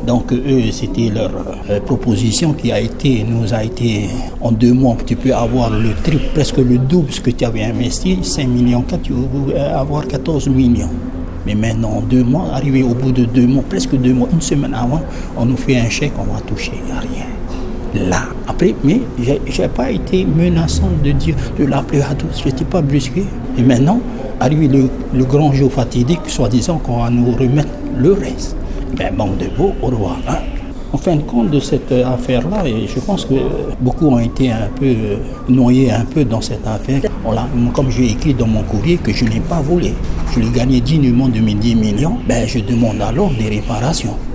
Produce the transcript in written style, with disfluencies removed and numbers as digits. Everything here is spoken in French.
Donc eux, c'était leur proposition qui nous a été en 2 mois, tu peux avoir le triple, presque le double ce que tu avais investi, 5 millions, tu peux avoir 14 millions. Mais maintenant, en 2 mois, arrivé au bout de 2 mois, presque 2 mois, une semaine avant, on nous fait un chèque, on va toucher à rien. Là, après, mais j'ai pas été menaçant de l'appeler à tous, je n'étais pas brusqué. Et maintenant, arrivé le grand jour fatidique, soi-disant qu'on va nous remettre le reste. Ben, manque de beau, au revoir. Hein. En fin de compte de cette affaire-là, et je pense que beaucoup ont été un peu noyés un peu dans cette affaire. Voilà, comme j'ai écrit dans mon courrier que je n'ai pas volé, je l'ai gagné dignement de mes 10 millions, ben je demande alors des réparations.